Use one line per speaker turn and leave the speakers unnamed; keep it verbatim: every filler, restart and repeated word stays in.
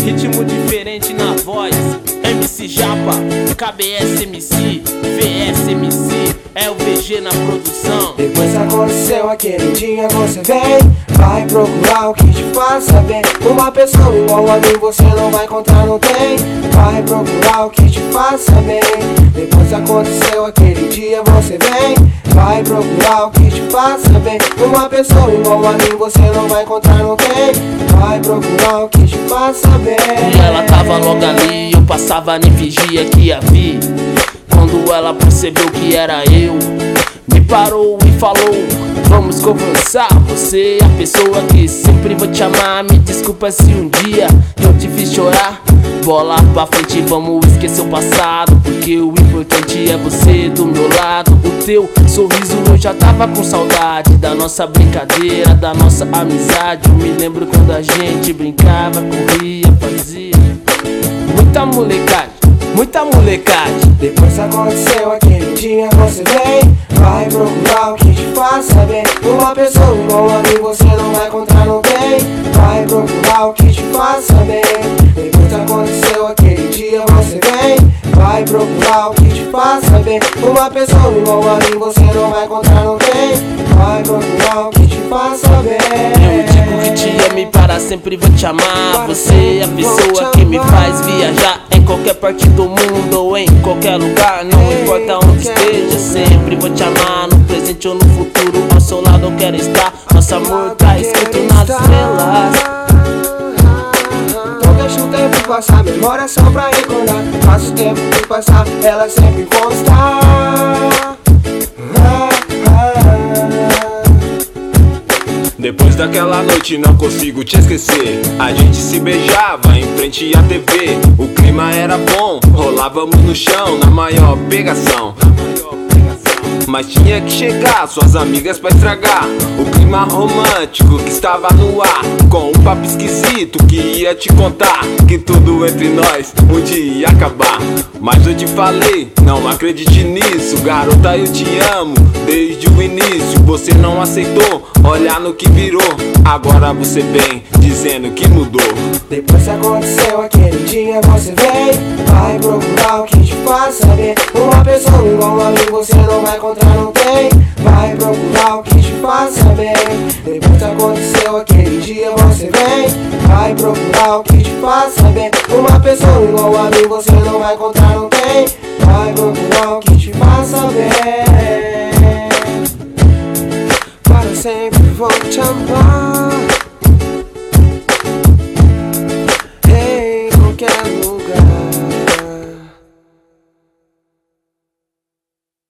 ritmo diferente na voz. M C Japa, K B S M C, V S M C, é o V G na produção.
Depois aconteceu aquele dia, você vem, vai procurar o que te faça bem. Uma pessoa igual a mim você não vai encontrar, não tem. Vai procurar o que te faça bem. Depois aconteceu aquele dia, você vem, vai procurar o que te faça bem. Uma pessoa igual a mim você não vai encontrar, não tem. Vai procurar o que te faça bem.
E ela tava logo ali, eu passava nem fingia que a vi. Quando ela percebeu que era eu, me parou e falou: vamos conversar. Você é a pessoa que sempre vou te amar. Me desculpa se um dia eu te fiz chorar. Bola pra frente, vamos esquecer o passado, porque o importante é você do meu lado. O teu sorriso, eu já tava com saudade da nossa brincadeira, da nossa amizade. Eu me lembro quando a gente brincava, corria, fazia muita molecagem, muita molecagem.
Depois aconteceu aquele dia, você vem, vai procurar o que te faça bem. Uma pessoa igual a mim você não vai encontrar, não tem. Vai procurar o que te faça bem. Depois aconteceu aquele dia, você vem, vai procurar o que te faça bem. Uma pessoa igual a mim você não vai encontrar, não tem. Vai procurar o que te faça bem.
Eu digo que te amo e para sempre vou te amar. Você é a pessoa que me faz viajar em qualquer parte do mundo ou em qualquer lugar. Não importa onde esteja, sempre vou te amar. No presente ou no futuro, ao seu lado eu quero estar. Nosso amor tá escrito nas estrelas.
Então deixa o tempo passar, memória só pra recordar. Faz o tempo que passar, elas sempre vão estar.
Depois daquela noite não consigo te esquecer. A gente se beijava em frente à T V. O clima era bom, rolávamos no chão na maior pegação. Mas tinha que chegar suas amigas pra estragar o clima romântico que estava no ar, com um papo esquisito que ia te contar que tudo entre nós um dia ia acabar. Mas eu te falei, não acredite nisso, garota, eu te amo desde o início. Você não aceitou, olha no que virou. Agora você vem dizendo que mudou.
Depois aconteceu aquele dia, você vem, vai procurar o que te faça bem. Uma pessoa igual a mim você não vai encontrar, não tem. Vai procurar o que te faça bem. Depois aconteceu aquele dia, você vem, vai procurar o que te faça bem. Uma pessoa igual a mim você não vai encontrar, não tem. Vai procurar o que te faça bem. Para sempre vou te amar.